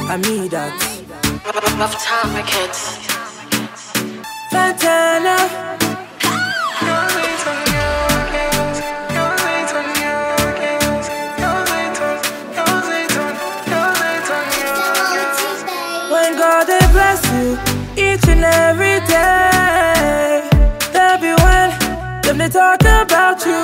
I mean that. Rough time records. Fantana. When God they bless you each and every day, there be when them they talk about you.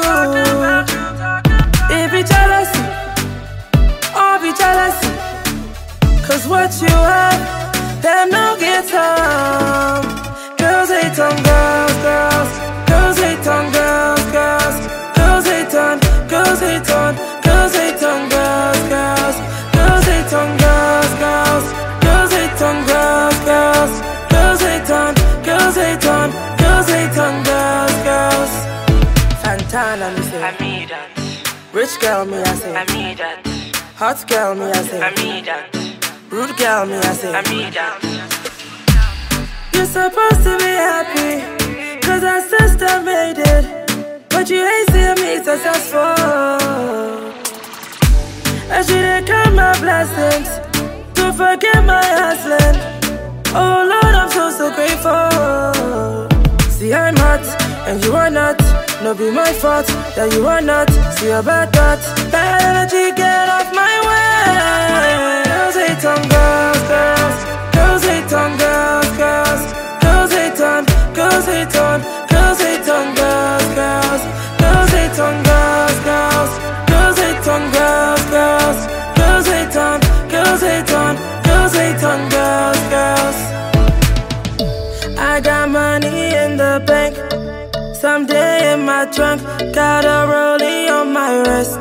It be jealousy, or be jealousy. Cause what you have, them no get some. Girls hate on girls, girls. Girls hate on girls, girls. Girls hate on, girls hate on, girls hate on girls, girls. Girls hate on girls, girls. Girls hate on girls, girls. Girls hate on, girls hate on, girls hate on girls, girls. Fantana me say, I mean that. rich girl me I say, I mean that. hot girl me I say, I mean that. rude girl me I say. I mean that. You're supposed to be happy, cause our sister made it. But you ain't seeing me successful. And she didn't count my blessings, don't forget my hustling. Oh Lord, I'm so grateful. See I'm hot, and you are not. No be my fault that you are not. See about that. Bad energy, get off my way. Girls hate on girls, girls. Girls hate on girls, girls. Girls hate on, girls hate on, girls hate on girls, girls. Girls hate on girls, girls. Girls hate on girls, girls. Girls hate on, girls hate on, girls hate on girls, girls. I got money in the bank, someday in my trunk, got a rollie on my wrist.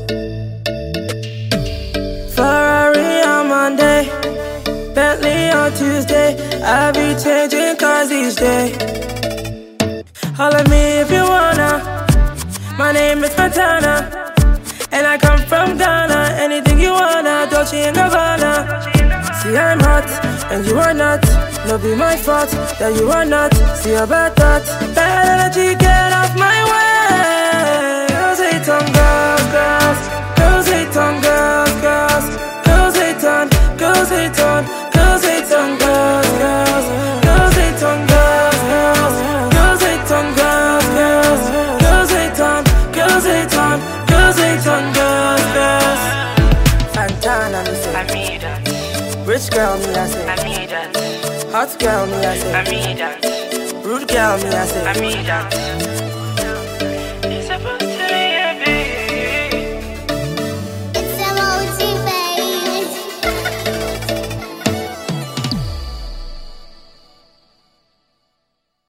Ferrari on Monday, Bentley on Tuesday. I be changing cars each day. Holla me if you wanna. My name is Fantana, and I come from Ghana. Anything you wanna, Dolce & Gabbana. See I'm hot, and you are not. No be my fault that you are not. See about that. Bad energy, get off my way. Girls hate on girls, girls. Girls hate on girls, girls. Girls hate on, girls hate on, girls hate on girls, girls. Girls hate on girls, girls. Girls hate on girls, girls. Girls hate on, girls hate on, girls hate on girls, girls. Fantana me say, I mean that. rich girl me I say, I mean that. hot girl me I say, I mean that. rude girl me I say, I mean that.